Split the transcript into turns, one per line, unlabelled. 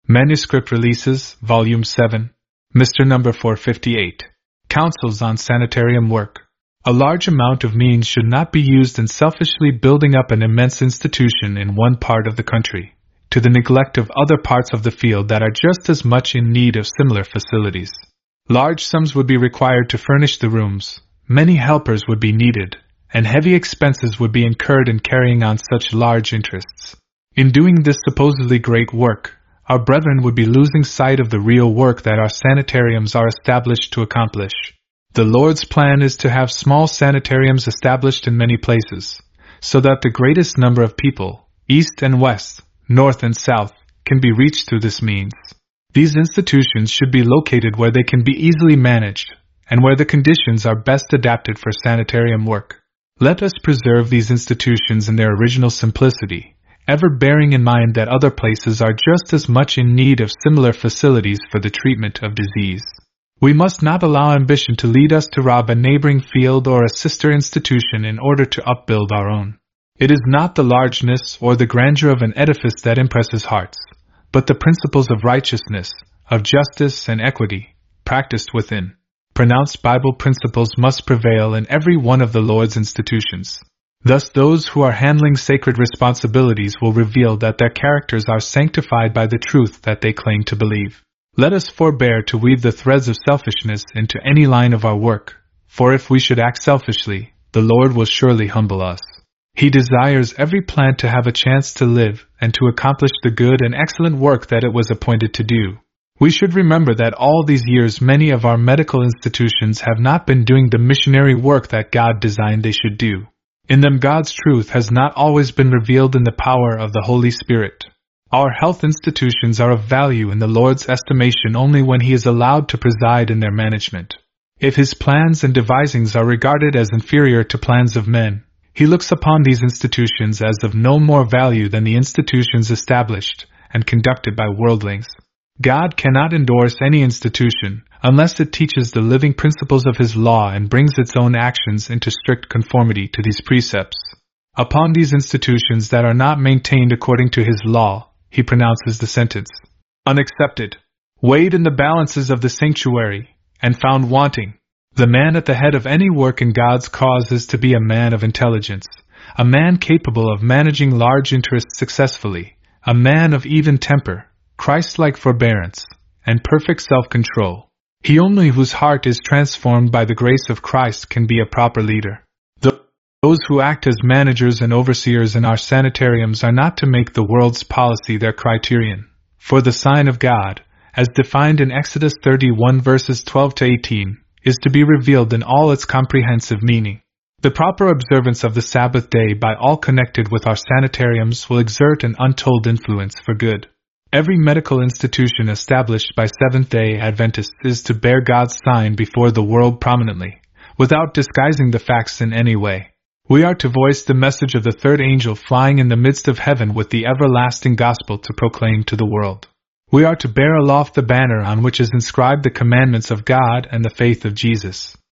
Manuscript Releases, Volume 7, Mr. Number 458. Counsels on Sanitarium Work. A large amount of means should not be used in selfishly building up an immense institution in one part of the country, to the neglect of other parts of the field that are just as much in need of similar facilities. Large sums would be required to furnish the rooms, many helpers would be needed, and heavy expenses would be incurred in carrying on such large interests. In doing this supposedly great work, our brethren would be losing sight of the real work that our sanitariums are established to accomplish. The Lord's plan is to have small sanitariums established in many places, so that the greatest number of people, east and west, north and south, can be reached through this means. These institutions should be located where they can be easily managed, and where the conditions are best adapted for sanitarium work. Let us preserve these institutions in their original simplicity, ever bearing in mind that other places are just as much in need of similar facilities for the treatment of disease. We must not allow ambition to lead us to rob a neighboring field or a sister institution in order to upbuild our own. It is not the largeness or the grandeur of an edifice that impresses hearts, but the principles of righteousness, of justice and equity, practiced within. Pronounced Bible principles must prevail in every one of the Lord's institutions. Thus those who are handling sacred responsibilities will reveal that their characters are sanctified by the truth that they claim to believe. Let us forbear to weave the threads of selfishness into any line of our work, for if we should act selfishly, the Lord will surely humble us. He desires every plant to have a chance to live and to accomplish the good and excellent work that it was appointed to do. We should remember that all these years many of our medical institutions have not been doing the missionary work that God designed they should do. In them God's truth has not always been revealed in the power of the Holy Spirit. Our health institutions are of value in the Lord's estimation only when He is allowed to preside in their management. If His plans and devisings are regarded as inferior to plans of men, He looks upon these institutions as of no more value than the institutions established and conducted by worldlings. God cannot endorse any institution unless it teaches the living principles of His law and brings its own actions into strict conformity to these precepts. Upon these institutions that are not maintained according to His law, He pronounces the sentence, unaccepted, weighed in the balances of the sanctuary, and found wanting. The man at the head of any work in God's cause is to be a man of intelligence, a man capable of managing large interests successfully, a man of even temper, Christ-like forbearance, and perfect self-control. He only whose heart is transformed by the grace of Christ can be a proper leader. Those who act as managers and overseers in our sanitariums are not to make the world's policy their criterion, for the sign of God, as defined in Exodus 31 verses 12 to 18, is to be revealed in all its comprehensive meaning. The proper observance of the Sabbath day by all connected with our sanitariums will exert an untold influence for good. Every medical institution established by Seventh-day Adventists is to bear God's sign before the world prominently, without disguising the facts in any way. We are to voice the message of the third angel flying in the midst of heaven with the everlasting gospel to proclaim to the world. We are to bear aloft the banner on which is inscribed the commandments of God and the faith of Jesus.